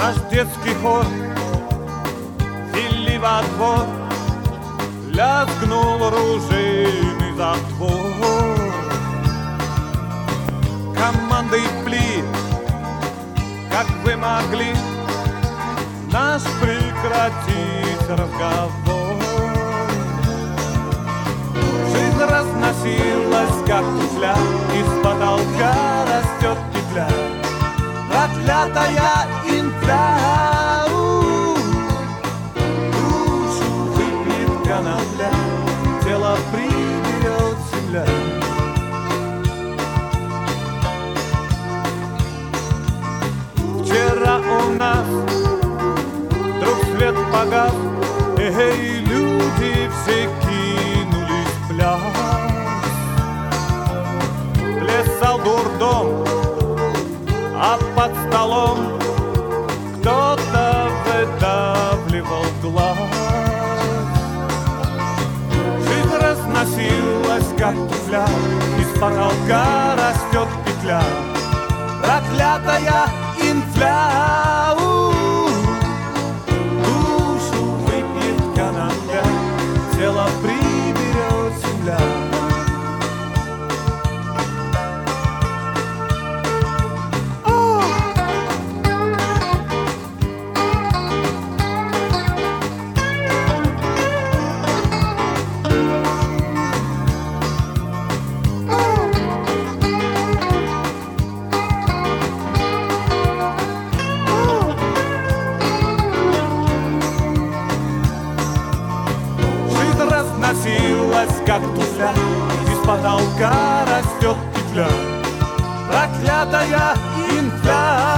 Наш детский хор вели во двор, лязгнул оружейный затвор. Командой пли, как вы могли наш прекратить разговор. Жизнь разносилась, как туфля, из потолка растет петля. Проклятая инфля, душу выпьет конопля, тело приберет земля. Вчера у нас вдруг свет погас, эй, люди все кинулись в пляс. Плясал дурдом, а под столом кто-то выдавливал глаз. Жизнь разносилась, как туфля, из потолка растет петля. Проклятая инфля, душу выпьет конопля, тело приберет земля. Разносилась, как туфля, из потолка растет петля. Проклятая инфля.